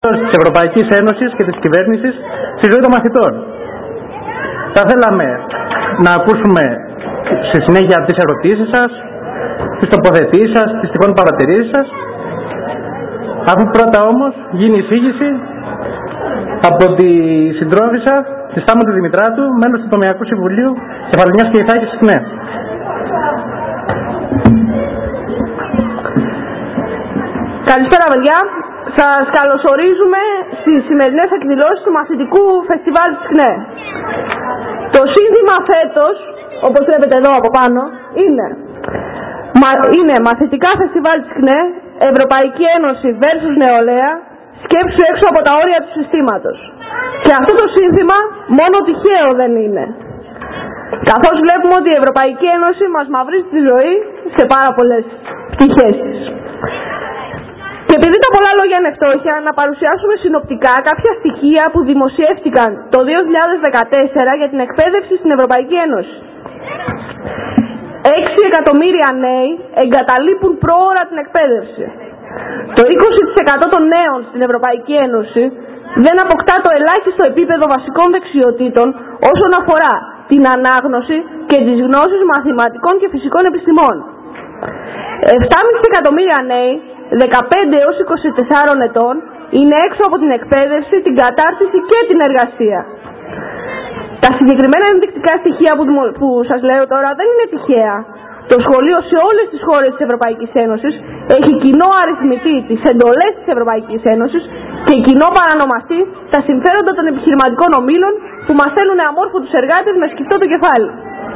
της Ευρωπαϊκής Ένωσης και της κυβέρνησης στη ζωή των μαθητών. Θα θέλαμε να ακούσουμε στη συνέχεια τις ερωτήσεις σας, τις τοποθετήσεις σας, τις τυχόν παρατηρήσεις σας, αφού πρώτα όμως γίνει η εισήγηση από τη συντρόφισσα τη Στάμωτη Δημητράτου, μέλος του Τομεακού Συμβουλίου Κεφαλονιάς και Ιθάκης της ΚΝΕ. Καλησπέρα παιδιά. Σας καλωσορίζουμε στις σημερινές εκδηλώσεις του μαθητικού φεστιβάλ της ΚΝΕ. Το σύνθημα φέτος, όπως βλέπετε εδώ από πάνω, είναι μαθητικά φεστιβάλ της ΚΝΕ, Ευρωπαϊκή Ένωση versus Νεολαία, σκέψου έξω από τα όρια του συστήματος. Και αυτό το σύνθημα μόνο τυχαίο δεν είναι. Καθώς βλέπουμε ότι η Ευρωπαϊκή Ένωση μας μαυρίζει τη ζωή σε πάρα πολλές πτυχές της. Και επειδή τα πολλά λόγια είναι φτώχεια, να παρουσιάσουμε συνοπτικά κάποια στοιχεία που δημοσιεύτηκαν το 2014 για την εκπαίδευση στην Ευρωπαϊκή Ένωση. 6 εκατομμύρια νέοι εγκαταλείπουν πρόωρα την εκπαίδευση. Το 20% των νέων στην Ευρωπαϊκή Ένωση δεν αποκτά το ελάχιστο επίπεδο βασικών δεξιοτήτων όσον αφορά την ανάγνωση και τις γνώσεις μαθηματικών και φυσικών επιστημών. 7,5 εκατομμύρια νέοι 15 έως 24 ετών είναι έξω από την εκπαίδευση, την κατάρτιση και την εργασία. Τα συγκεκριμένα ενδεικτικά στοιχεία που σας λέω τώρα δεν είναι τυχαία. Το σχολείο σε όλες τις χώρες της Ευρωπαϊκής Ένωσης έχει κοινό αριθμητή τις εντολές της Ευρωπαϊκής Ένωσης και κοινό παρανομαστή τα συμφέροντα των επιχειρηματικών ομίλων που μας θέλουν αμόρφωτους εργάτες με σκυφτό το κεφάλι.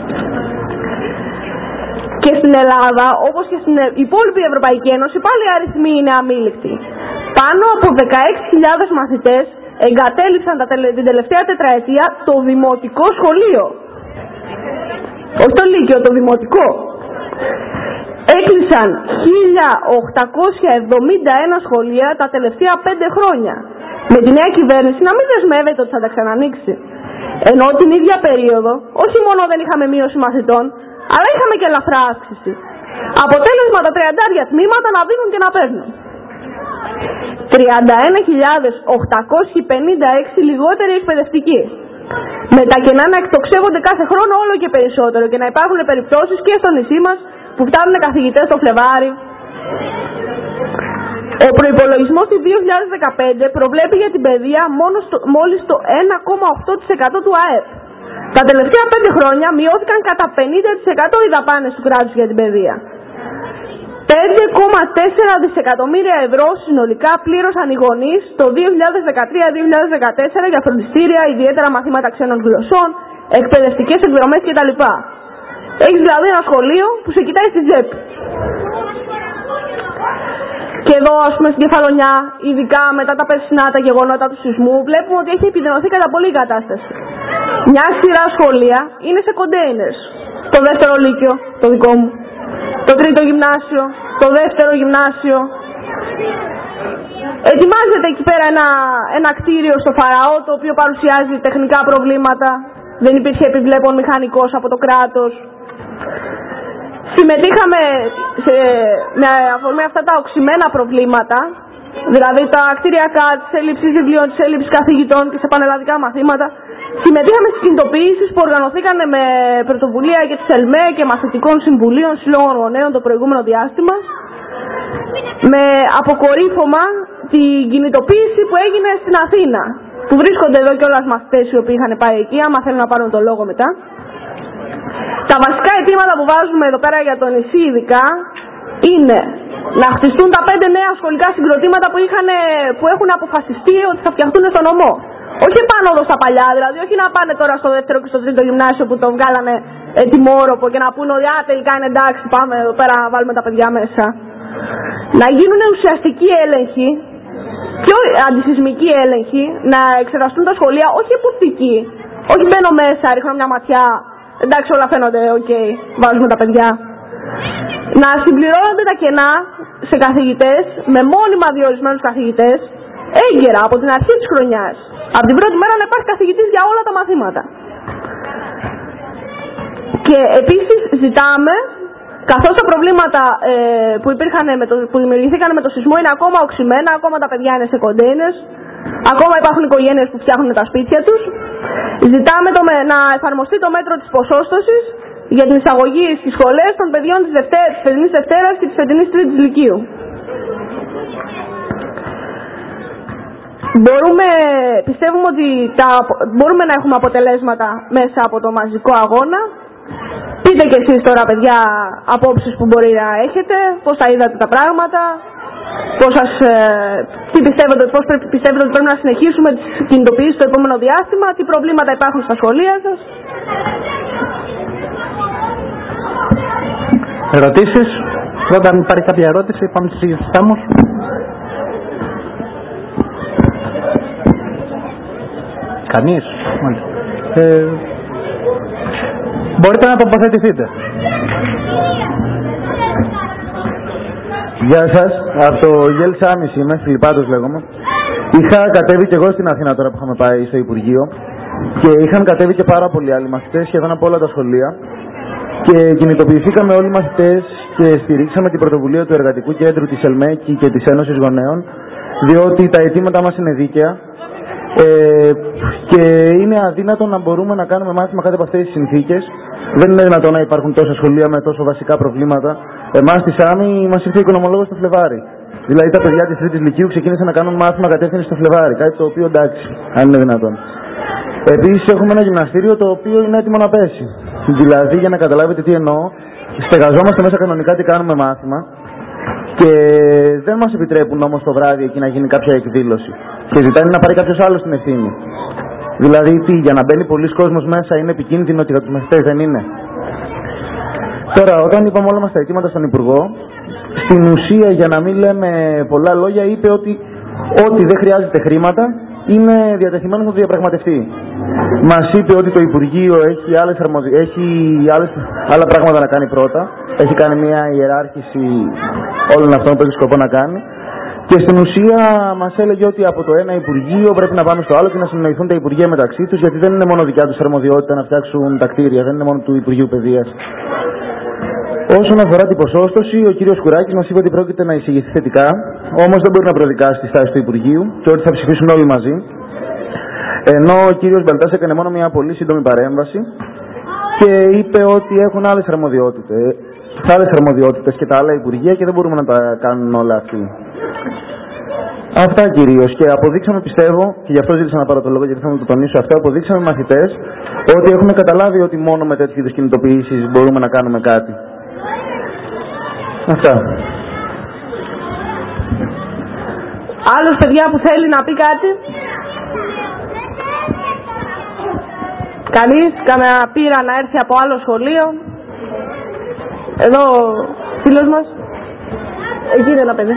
Και στην Ελλάδα, όπως και στην υπόλοιπη Ευρωπαϊκή Ένωση, πάλι οι αριθμοί είναι αμήλικτοι. Πάνω από 16.000 μαθητές εγκατέλειψαν την τελευταία τετραετία το δημοτικό σχολείο. Όχι το λύκειο, το δημοτικό. Έκλεισαν 1.871 σχολεία τα τελευταία 5 χρόνια. Με τη νέα κυβέρνηση να μην δεσμεύεται ότι θα τα ξανανοίξει. Ενώ την ίδια περίοδο, όχι μόνο δεν είχαμε μείωση μαθητών, αλλά είχαμε και ελαφρά αύξηση. Αποτέλεσμα τα 30 τμήματα να δίνουν και να παίρνουν. 31.856 λιγότεροι εκπαιδευτικοί. Με τα κενά να εκτοξεύονται κάθε χρόνο όλο και περισσότερο και να υπάρχουν περιπτώσεις και στο νησί μας που φτάνουν καθηγητές το Φλεβάρι. Ο προϋπολογισμός του 2015 προβλέπει για την παιδεία μόλις το 1,8% του ΑΕΠ. Τα τελευταία 5 χρόνια μειώθηκαν κατά 50% οι δαπάνες του κράτους για την παιδεία. 5,4 δισεκατομμύρια ευρώ συνολικά πλήρωσαν οι γονείς το 2013-2014 για φροντιστήρια, ιδιαίτερα μαθήματα ξένων γλωσσών, εκπαιδευτικές εκδρομές κτλ. Έχεις δηλαδή ένα σχολείο που σε κοιτάει στη τσέπη. Και εδώ, ας πούμε, στην Κεφαλονιά, ειδικά μετά τα περσινά τα γεγονότα του σεισμού, βλέπουμε ότι έχει επιδεινωθεί κατά πολύ η κατάσταση. Μια σειρά σχολεία είναι σε κοντέινερς. Το δεύτερο λύκειο, το δικό μου. Το τρίτο γυμνάσιο, το δεύτερο γυμνάσιο. Ετοιμάζεται εκεί πέρα ένα κτίριο στο Φαραώ, το οποίο παρουσιάζει τεχνικά προβλήματα. Δεν υπήρχε επιβλέπων μηχανικός από το κράτος. Συμμετείχαμε με αφορμή αυτά τα οξυμένα προβλήματα, δηλαδή τα κτηριακά, της έλλειψης βιβλίων, της έλλειψης καθηγητών και σε πανελλαδικά μαθήματα. Συμμετείχαμε στις κινητοποιήσεις που οργανωθήκαν με πρωτοβουλία και της ΕΛΜΕ και μαθητικών συμβουλίων συλλόγων γονέων το προηγούμενο διάστημα, με αποκορύφωμα την κινητοποίηση που έγινε στην Αθήνα, που βρίσκονται εδώ κιόλας μαθητές οι οποίοι είχαν πάει εκεί, άμα θέλουν να πάρουν το λόγο μετά. Τα βασικά αιτήματα που βάζουμε εδώ πέρα για το νησί ειδικά είναι να χτιστούν τα 5 νέα σχολικά συγκροτήματα που έχουν αποφασιστεί ότι θα φτιαχτούν στο νομό. Όχι πάνω εδώ στα παλιά, δηλαδή όχι να πάνε τώρα στο δεύτερο και στο τρίτο γυμνάσιο που το βγάλανε ετοιμόρροπο και να πούνε ότι τελικά είναι εντάξει, πάμε εδώ πέρα να βάλουμε τα παιδιά μέσα. Να γίνουν ουσιαστικοί έλεγχοι, πιο αντισυσμικοί έλεγχοι, να εξεταστούν τα σχολεία, όχι εποπτικοί. Όχι μπαίνω μέσα, ρίχνω μια ματιά, εντάξει όλα φαίνονται, βάζουμε τα παιδιά. Να συμπληρώνονται τα κενά σε καθηγητές, με μόνιμα διορισμένους καθηγητές, έγκαιρα από την αρχή της χρονιάς. Από την πρώτη μέρα να υπάρχει καθηγητής για όλα τα μαθήματα. Και επίσης ζητάμε, καθώς τα προβλήματα που δημιουργήθηκαν με το σεισμό είναι ακόμα οξυμένα, ακόμα τα παιδιά είναι σε κοντέινερς, Ακόμα υπάρχουν οικογένειες που φτιάχνουν τα σπίτια τους. Ζητάμε να εφαρμοστεί το μέτρο της ποσόστοσης για την εισαγωγή στις σχολές των παιδιών της φετινής Δευτέρας και της φετινής Τρίτης Λυκείου. Πιστεύουμε ότι μπορούμε να έχουμε αποτελέσματα μέσα από το μαζικό αγώνα. Πείτε κι εσείς τώρα, παιδιά, απόψεις που μπορεί να έχετε, πώς τα είδατε τα πράγματα, πώς πιστεύετε ότι πρέπει να συνεχίσουμε τις κινητοποιήσεις στο επόμενο διάστημα, τι προβλήματα υπάρχουν στα σχολεία σας. Ερωτήσεις? Πρώτα, αν υπάρχει κάποια ερώτηση, πάμε στη συζήτηση όμως. Κανείς? Μπορείτε να τοποθετηθείτε. Γεια σας, από το Γέλ Σάμις είμαι, Φιλιππάτος λέγομαι. Είχα κατέβει και εγώ στην Αθήνα τώρα που είχαμε πάει στο Υπουργείο και είχαν κατέβει και πάρα πολλοί άλλοι μαθητές σχεδόν από όλα τα σχολεία και κινητοποιηθήκαμε όλοι οι μαθητές και στηρίξαμε την πρωτοβουλία του Εργατικού Κέντρου της ΕΛΜΕΚ και της Ένωσης Γονέων, διότι τα αιτήματά μας είναι δίκαια και είναι αδύνατο να μπορούμε να κάνουμε μάθημα κάτω από αυτές τις συνθήκες. Δεν είναι δυνατόν να υπάρχουν τόσα σχολεία με τόσο βασικά προβλήματα. Εμάς στη Σάμι μας ήρθε οικονομολόγος το Φλεβάρι. Δηλαδή τα παιδιά της Τρίτης Λυκείου ξεκίνησαν να κάνουν μάθημα κατεύθυνση στο Φλεβάρι. Κάτι το οποίο εντάξει, αν είναι δυνατόν. Επίσης έχουμε ένα γυμναστήριο το οποίο είναι έτοιμο να πέσει. Δηλαδή, για να καταλάβετε τι εννοώ, στεγαζόμαστε μέσα κανονικά τι κάνουμε μάθημα και δεν μας επιτρέπουν όμως το βράδυ εκεί να γίνει κάποια εκδήλωση. Και ζητάνε να πάρει κάποιος άλλος την ευθύνη. Δηλαδή, τι, για να μπαίνει πολλοί κόσμος μέσα είναι επικίνδυνο και για τους μαθητές δεν είναι. Τώρα, όταν είπαμε όλα μας τα αιτήματα στον Υπουργό, στην ουσία, για να μην λέμε πολλά λόγια, είπε ότι ό,τι δεν χρειάζεται χρήματα είναι διατεθειμένο να το διαπραγματευτεί. Μας είπε ότι το Υπουργείο έχει άλλα πράγματα να κάνει πρώτα. Έχει κάνει μια ιεράρχηση όλων αυτών που έχει σκοπό να κάνει. Και στην ουσία μας έλεγε ότι από το ένα Υπουργείο πρέπει να πάμε στο άλλο και να συνοηθούν τα Υπουργεία μεταξύ τους, γιατί δεν είναι μόνο δικιά τους αρμοδιότητα να φτιάξουν τα κτίρια, δεν είναι μόνο του Υπουργείου Παιδείας. Όσον αφορά την ποσόστοση, ο κύριος Κουράκης μας είπε ότι πρόκειται να εισηγηθεί θετικά, όμως δεν μπορεί να προδικάσει τη στάση του Υπουργείου και ότι θα ψηφίσουν όλοι μαζί. Ενώ ο κύριος Μπελτάς έκανε μόνο μια πολύ σύντομη παρέμβαση και είπε ότι έχουν άλλες αρμοδιότητες και τα άλλα Υπουργεία και δεν μπορούμε να τα κάνουν όλα αυτοί. Αυτά κυρίως. Και αποδείξαμε, πιστεύω, και γι' αυτό ζήτησα να πάρω το λόγο, γιατί θέλω να το τονίσω αυτό, αποδείξαμε μαθητές ότι έχουμε καταλάβει ότι μόνο με τέτοιου είδους κινητοποιήσεις μπορούμε να κάνουμε κάτι. Αυτά. Άλλος, παιδιά, που θέλει να πει κάτι? Κανείς, κανένα πείρα να έρθει από άλλο σχολείο? Εδώ, φίλος μας. Εκεί είναι ένα παιδί.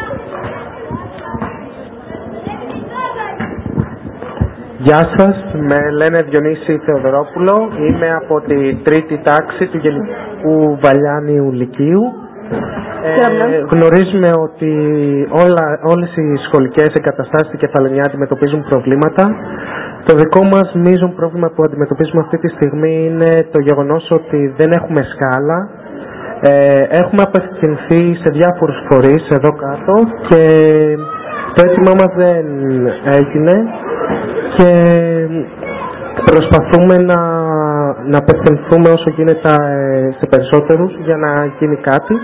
Γεια σας, με λένε Διονύση Θεοδωρόπουλο, είμαι από τη τρίτη τάξη του Γενικού Βαλιάνιου Λυκείου. Γνωρίζουμε ότι όλες οι σχολικές εγκαταστάσεις στην Κεφαλονιά αντιμετωπίζουν προβλήματα. Το δικό μας μείζον πρόβλημα που αντιμετωπίζουμε αυτή τη στιγμή είναι το γεγονός ότι δεν έχουμε σκάλα. Έχουμε απευθυνθεί σε διάφορους φορείς εδώ κάτω και το αίτημά μας δεν έγινε και προσπαθούμε να απευθυνθούμε όσο γίνεται σε περισσότερους για να γίνει κάτι.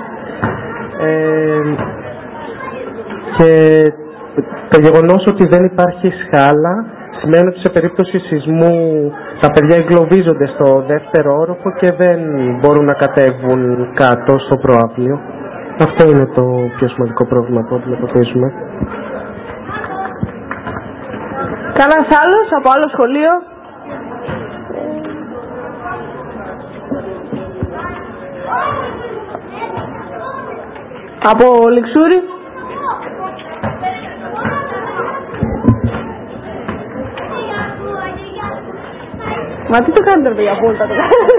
Και το γεγονός ότι δεν υπάρχει σκάλα σημαίνει ότι σε περίπτωση σεισμού τα παιδιά εγκλωβίζονται στο δεύτερο όροφο και δεν μπορούν να κατέβουν κάτω στο προαύλιο. Αυτό είναι το πιο σημαντικό πρόβλημα που αντιμετωπίζουμε. Κανένας άλλος από άλλο σχολείο? Από Λιξούρι? Μα τι το κάνετε παιδιά, απόλυτα το κάνετε.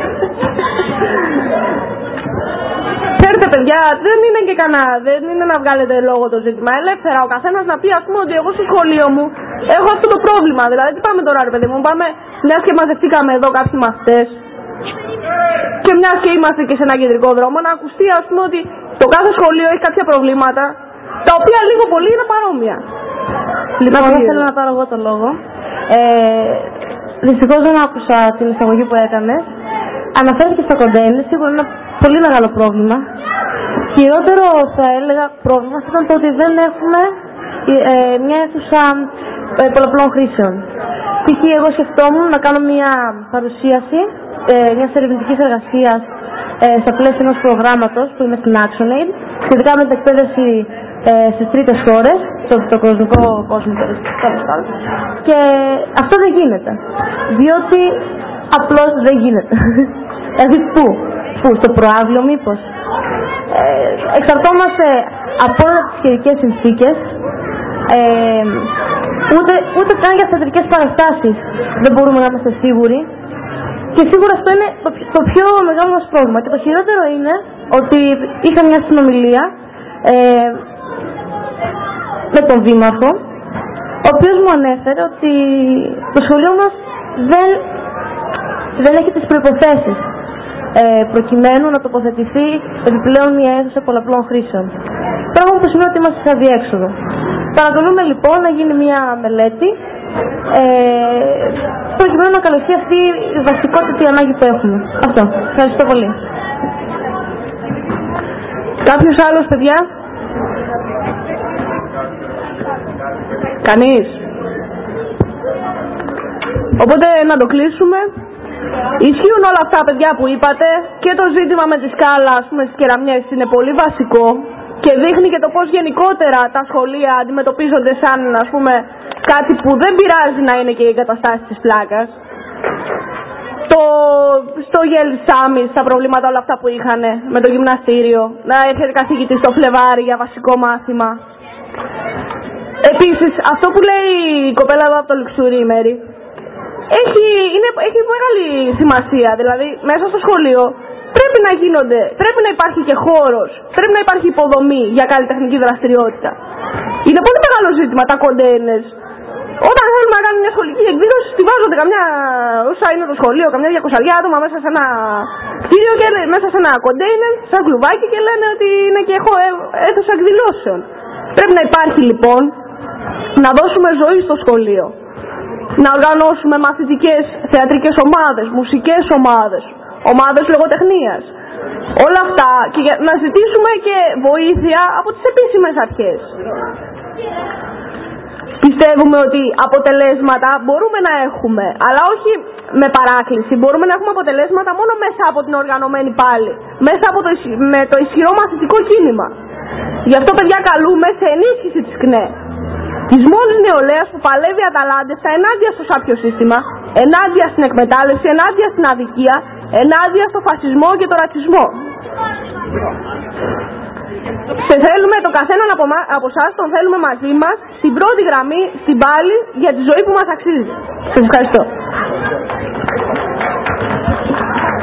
Ξέρετε παιδιά, δεν είναι και δεν είναι να βγάλετε λόγο το ζήτημα. Ελεύθερα ο καθένας να πει, ας πούμε, ότι εγώ στο σχολείο μου έχω αυτό το πρόβλημα. Δηλαδή τι πάμε τώρα ρε παιδί μου, πάμε μιας και μαζευτήκαμε εδώ κάποιοι μαθητές και μιας και είμαστε και σε ένα κεντρικό δρόμο, να ακουστεί ας πούμε ότι το κάθε σχολείο έχει κάποια προβλήματα τα οποία λίγο πολύ είναι παρόμοια. Λοιπόν, δεν θέλω να πάρω εγώ το λόγο. Δυστυχώς δεν άκουσα την εισαγωγή που έκανε. Αναφέρθηκε στα κοντέινερ, σίγουρα είναι ένα πολύ μεγάλο πρόβλημα. Χειρότερο θα έλεγα πρόβλημα ήταν το ότι δεν έχουμε μια αίθουσα πολλαπλών χρήσεων. Π.χ. εγώ σκεφτόμουν να κάνω μια παρουσίαση μιας ερευνητικής εργασίας στα πλαίσια ενός προγράμματος που είμαι στην ActionAid, σχετικά με την εκπαίδευση στις τρίτες χώρες, στο κοσμικό κόσμο τέλος πάντων. Και αυτό δεν γίνεται. Διότι απλώς δεν γίνεται. Δηλαδή πού, στο προάβλιο μήπως. Εξαρτώμαστε από όλες τις καιρικές συνθήκες, ούτε καν για θεατρικές παραστάσεις δεν μπορούμε να είμαστε σίγουροι. Και σίγουρα αυτό είναι το πιο μεγάλο μας πρόβλημα. Και το χειρότερο είναι ότι είχα μια συνομιλία με τον Δήμαρχο, ο οποίος μου ανέφερε ότι το σχολείο μας δεν έχει τις προϋποθέσεις προκειμένου να τοποθετηθεί επιπλέον μια αίθουσα πολλαπλών χρήσεων. Πράγμα που σημαίνει ότι είμαστε σε αδιέξοδο. Παρακαλούμε λοιπόν να γίνει μια μελέτη προκειμένου να καλυφθεί αυτή η βασικότητα ανάγκη που έχουμε. Αυτό. Ευχαριστώ πολύ. Κάποιος άλλος, παιδιά? Κανείς? Οπότε να το κλείσουμε. Ισχύουν όλα αυτά, παιδιά, που είπατε, και το ζήτημα με τη σκάλα, ας πούμε, στις κεραμιές είναι πολύ βασικό και δείχνει και το πώς γενικότερα τα σχολεία αντιμετωπίζονται σαν, ας πούμε, κάτι που δεν πειράζει να είναι και οι εγκαταστάσεις της πλάκας. Στο Γελσάμι, στα προβλήματα όλα αυτά που είχαν με το γυμναστήριο, να έρχεται καθηγητής στο Φλεβάρι για βασικό μάθημα. Επίσης, αυτό που λέει η κοπέλα εδώ από το Λουξουρί, η Μέρη, έχει μεγάλη σημασία. Δηλαδή, μέσα στο σχολείο πρέπει να υπάρχει και χώρος, πρέπει να υπάρχει υποδομή για καλλιτεχνική δραστηριότητα. Είναι πολύ μεγάλο ζήτημα τα κοντέινερς. Όταν θέλουμε να κάνουμε μια σχολική εκδήλωση, στιβάζονται όσα είναι το σχολείο, καμιά 200 άτομα μέσα σε ένα κτίριο και μέσα σε ένα κοντέινερ, σαν κλουβάκι, και λένε ότι είναι και αίθουσα εκδηλώσεων. Πρέπει να υπάρχει λοιπόν, να δώσουμε ζωή στο σχολείο. Να οργανώσουμε μαθητικές, θεατρικές ομάδες, μουσικές ομάδες λογοτεχνίας. Όλα αυτά, και να ζητήσουμε και βοήθεια από τις επίσημες αρχές. Πιστεύουμε ότι αποτελέσματα μπορούμε να έχουμε, αλλά όχι με παράκληση. Μπορούμε να έχουμε αποτελέσματα μόνο μέσα από την οργανωμένη πάλι, μέσα από με το ισχυρό μαθητικό κίνημα. Γι' αυτό, παιδιά, καλούμε σε ενίσχυση της ΚΝΕ, της μόνης νεολαίας που παλεύει αταλάντευτα ενάντια στο σάπιο σύστημα, ενάντια στην εκμετάλλευση, ενάντια στην αδικία, ενάντια στο φασισμό και το ρατσισμό. Σε θέλουμε το καθέναν από εσάς, τον θέλουμε μαζί μας, στην πρώτη γραμμή, στην πάλη, για τη ζωή που μας αξίζει. Σας ευχαριστώ.